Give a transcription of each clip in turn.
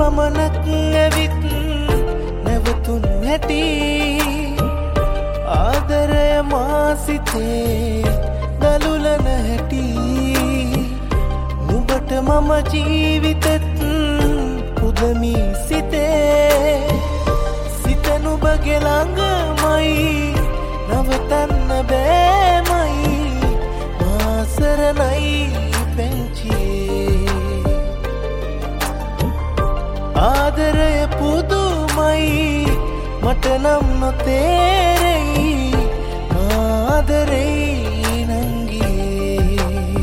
පමණක් ඇවිත් නැවතුන් හැටි ආදරය මාසිතේ දලුලන හැටි නුඹට මම ජීවිතෙත් පුදමී සිතේ සිත නුඹගේ ළඟමයි නවතන්න බෑමයි මාසරණයි පැංචියේ ආදරය පුදුමයි මට නම් නොතේරෙයි ආදරේ නංගියේ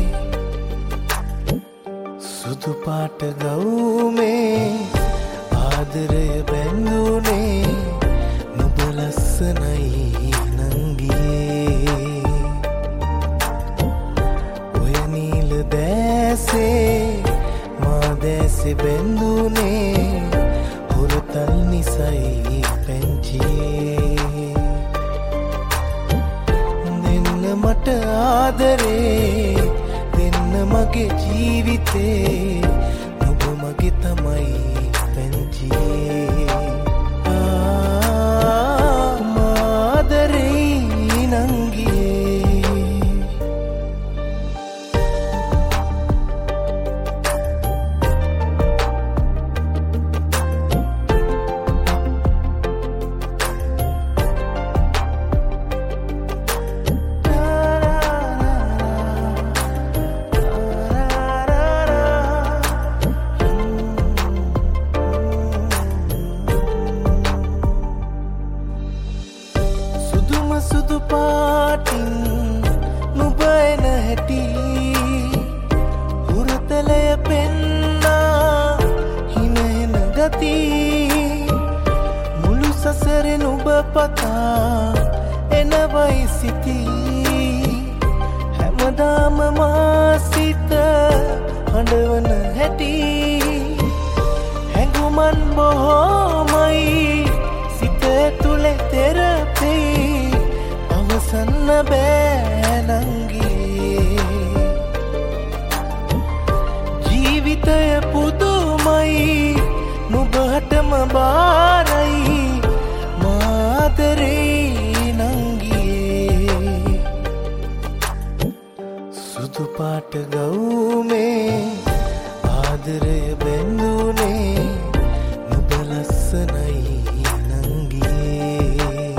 සුදු පාට ගවුමේ ආදරය බැඳුනේ නුඹ ලස්සනයි නංගියේ ඔය නිල දැසේ මා දැසේ බැඳුනේ හොරතල් නිසයි පැංචියේ දෙන්න මට ආදරේ දෙන්න මගේ ජීවිතේ නුඹ මගේ තමයි පැංචියේ මාදරේ නංගියේ සුදු පාටින් නුඹ එන හැටි හුරතලය පෙන්නා හිනෙන ගති මුළු සසරේ නුඹ පතා එනවයි සිටි හැමදාම මා සිත හඬවන හැටි හැඟුමන් බොහෝමයි සිත තුලේ තෙරපෙයි අවසන්න බෑ නංගියේ ජීවිතය පුදුමයි නුඹටම බාරයි මාදරේ නංගියේ සුදු පාට ගවුමේ ආදරය බැඳුනේ නුඹ ලස්සනයි නංගියේ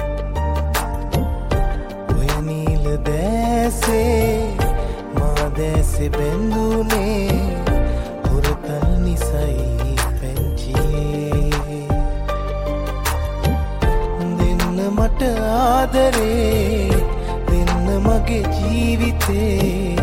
දැසේ මා දැසේ බැඳුනේ හොරතල් නිසයි පැංචියේ දෙන්න මට ආදරේ දෙන්න මගේ ජීවිතේ